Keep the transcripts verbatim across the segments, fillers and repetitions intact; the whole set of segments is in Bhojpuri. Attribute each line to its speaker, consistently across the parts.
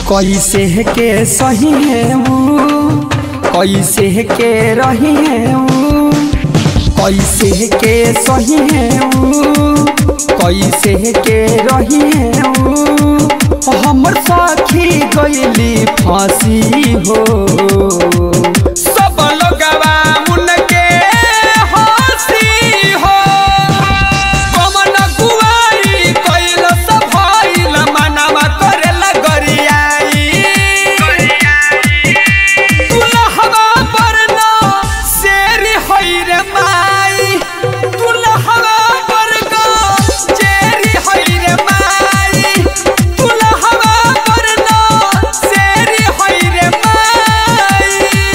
Speaker 1: कैसे के सही है वो, कैसे के रही है वो, कैसे के सही है वो, कैसे के रही है वो। हमर साखी गईली फांसी हो, सब लोगवा उनके हंसी हो। कमन गुआई कइल सब भइल मनवा करेला गरियाई। दुल्हवा पर न शेर होइ रे माई, दुल्हवा पर न शेर होइ रे माई, दुल्हवा पर न शेर होइ रे माई।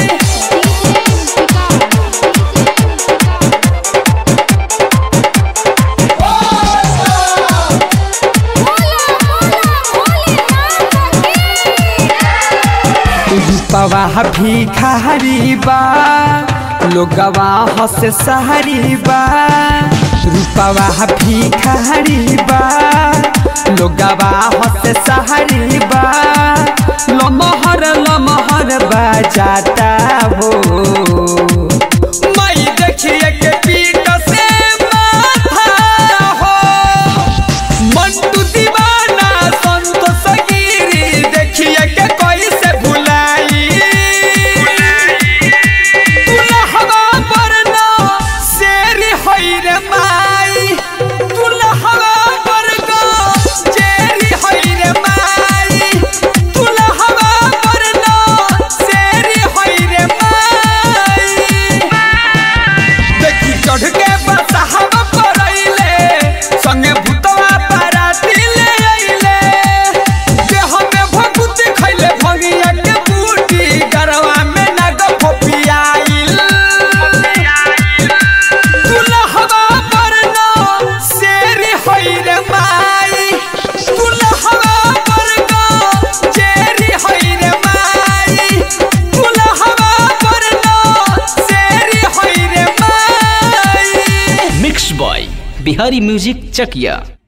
Speaker 1: रूपवा भिखारी बा, लोगवा हंस सहरी बा। रूपवा भिखारी बा, लोगवा हंस सहरी बा। लमहर लमहर बाजाता हो, मई देखिए के पीठ से माथा हो। मंटू दीवाना संतोष गिरी देखिए के कैसे भुलाई। दुल्हवा पर न शेर होइ रे माई, दुल्हवा पर न शेर होइ रे माई, दुल्हवा पर न शेर होइ रे माई। देखी चढ़ के बसहवा पर अइले, संगे भूतवा बाराती ले अइले। देह में भभूति खइले भंगिया के बूटी, गरवा में नाग फोफियाइल। दुल्हवा पर न शेर होइ रे माई, दुल्हवा पर न शेर होइ रे माई, दुल्हवा पर न शेर होइ रे माई।
Speaker 2: मिक्स बॉय बिहारी म्यूजिक चकिया।